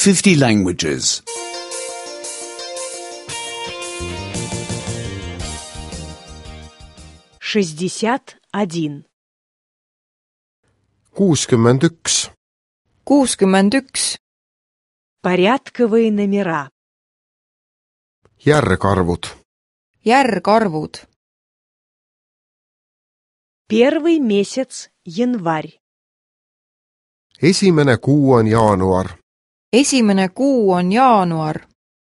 50 languages. 61. 61. 61. Порядковые номера. Järgarvud. Järgarvud. Первый месяц январь. Esimene kuu on jaanuar. Esimene kuu on jaanuar.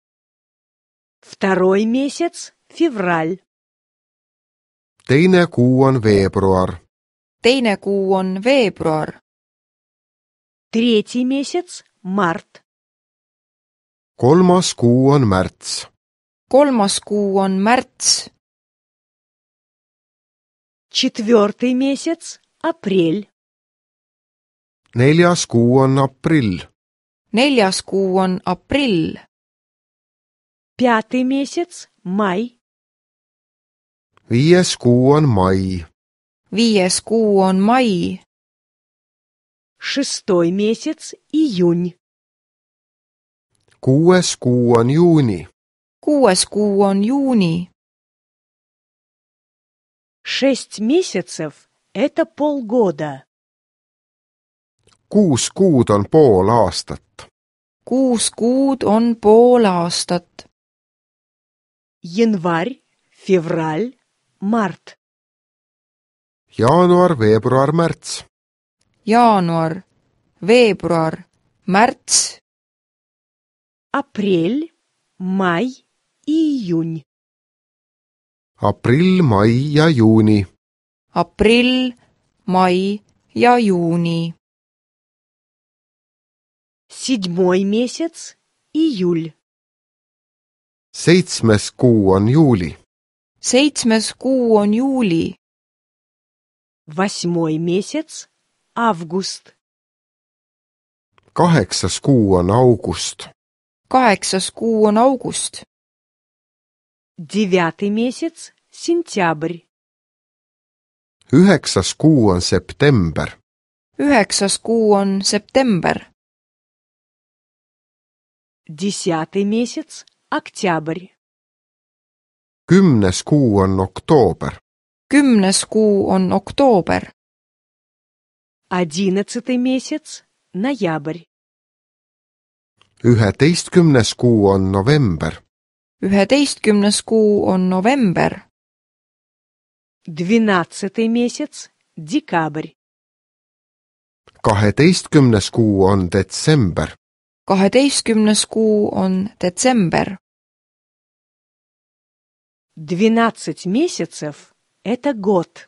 Второй месяц февраль. Teine kuu on veebruar. Teine kuu on veebruar. Третий месяц март. Kolmas kuu on märts. Kolmas kuu on märts. Четвертый месяц апрель. Neljas kuu on aprill. Neljas kuu on aprill. Пятый месяц май. Viies kuu on mai. Viies kuu on mai. Шестой месяц июнь. Kuues kuu on juuni. Kuues kuu on juuni. 6 месяцев – это полгода. 6 kuud on pool aastat. 6 kuud on pool aastat. Январь, февраль, март. Jaanuar, veebruar, märts. Jaanuar, veebruar, märts. Апрель, май и июнь. Aprill, mai ja juuni. Aprill, mai ja juuni. Седьмой месяц – июль. 7. kuu on juuli. 7. kuu on juuli. Восьмой месяц – август. 8. kuu on august. 8. kuu on august. Девятый месяц – сентябрь. 9. kuu on september. 9. kuu on september. Десятый месяц – октябрь. 10. kuu on oktoober. 10. kuu on oktoober. 11 месяц – ноябрь. 11. kuu on november. 11. kuu on november. 12 месяц – декабрь. 12. kuu on detsember. 12. kuu on detsember. 12 месяцев – это год.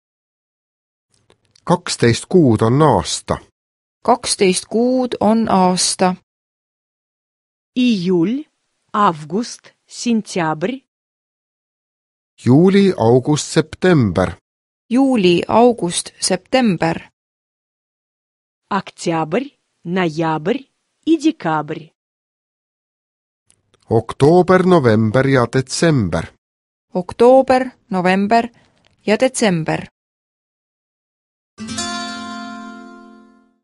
12 kuud on aasta. 12 kuud on aasta. Июль, август, сентябрь. Juuli, august, september. Juuli, august, september. Октябрь, ноябрь и декабрь. Oktoober, november ja detsember. Oktoober, november ja detsember.